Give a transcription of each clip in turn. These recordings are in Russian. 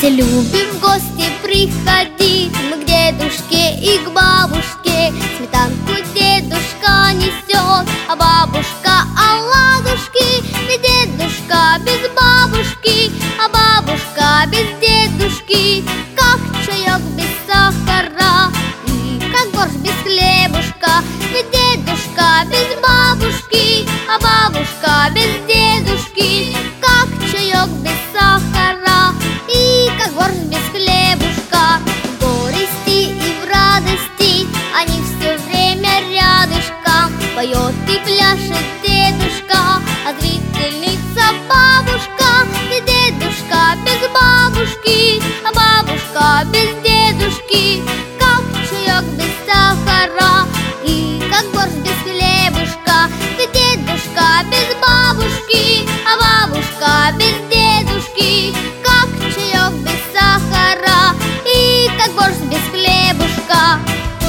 Все любим в гости приходить мы к дедушке и к бабушке. Сметанку дедушка несет, а бабушка оладушки. Ведь дедушка без бабушки, а бабушка без дедушки. Как чаек без сахара и как борщ без хлебушка. Ведь дедушка без бабушки, а бабушка без дедушки. Как чаек без сахара и как борщ без хлебушка. В горести и в радости они все время рядышком. Поет и пляшет дедушка, а зрительница бабушка. И дедушка без бабушки, а бабушка без дедушки. Как чаек без сахара и как борщ без хлебушка. Ведь дедушка без бабушки, а бабушка без дедушки. Как чаек без сахара и как борщ без хлебушка.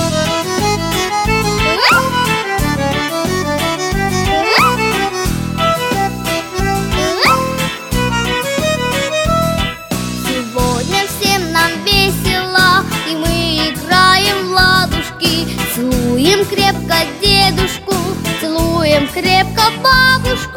Сегодня всем нам весело, и мы играем в ладушки. Целуем крепко дедушку, целуем крепко бабушку.